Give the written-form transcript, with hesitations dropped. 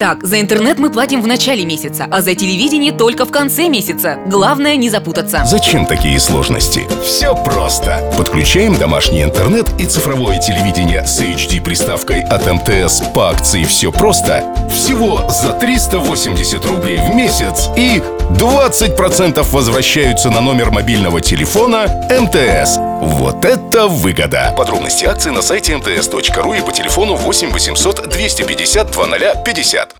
Так, за интернет мы платим в начале месяца, а за телевидение только в конце месяца. Главное не запутаться. Зачем такие сложности? Все просто. Подключаем домашний интернет и цифровое телевидение с HD-приставкой от МТС по акции «Все просто» всего за 380 рублей в месяц, и 20% возвращаются на номер мобильного телефона МТС. Вот это выгода! Подробности акции на сайте mts.ru и по телефону 8 800 250 2050.